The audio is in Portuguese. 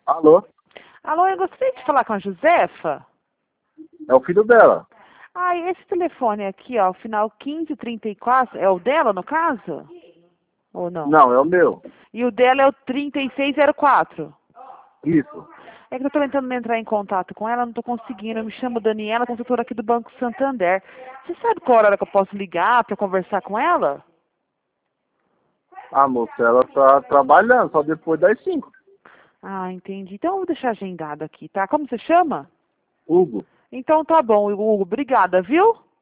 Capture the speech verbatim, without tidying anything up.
Alô? Alô, eu gostaria de falar com a Josefa. É o filho dela. Ah, esse telefone aqui, ó, o final quinze trinta e quatro, é o dela, no caso? Ou não? Não, é o meu. E o dela é o trinta e seis zero quatro. Isso. É que eu tô tentando entrar em contato com ela, não tô conseguindo. Eu me chamo Daniela, consultora aqui do Banco Santander. Você sabe qual hora que eu posso ligar para conversar com ela? A moça, ela tá trabalhando só depois das cinco. Ah, entendi. Então eu vou deixar agendado aqui, tá? Como você chama? Hugo. Então tá bom, Hugo. Obrigada, viu?